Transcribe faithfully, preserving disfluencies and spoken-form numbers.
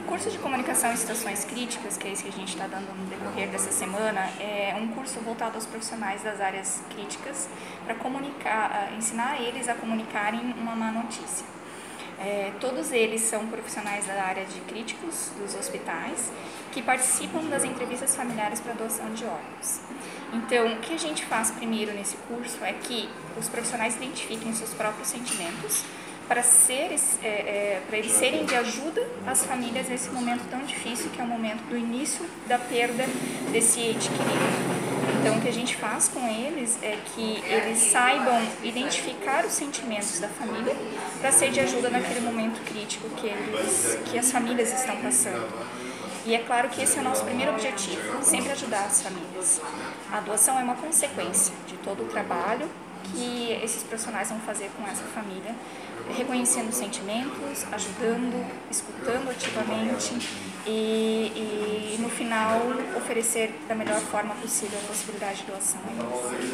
curso de comunicação em situações críticas, que é esse que a gente está dando no decorrer dessa semana, é um curso voltado aos profissionais das áreas críticas para comunicar, ensinar eles a comunicarem uma má notícia. É, todos eles são profissionais da área de críticos dos hospitais que participam das entrevistas familiares para doação de órgãos. Então, o que a gente faz primeiro nesse curso é que os profissionais identifiquem seus próprios sentimentos para, ser, é, é, para eles serem de ajuda às famílias nesse momento tão difícil que é o momento do início da perda desse ente querido. Então, o que a gente faz com eles é que eles saibam identificar os sentimentos da família para ser de ajuda naquele momento crítico que, eles, que as famílias estão passando. E é claro que esse é o nosso primeiro objetivo, sempre ajudar as famílias. A doação é uma consequência de todo o trabalho que esses profissionais vão fazer com essa família, reconhecendo os sentimentos, ajudando, escutando ativamente e, e no final oferecer da melhor forma possível a possibilidade de doação a eles.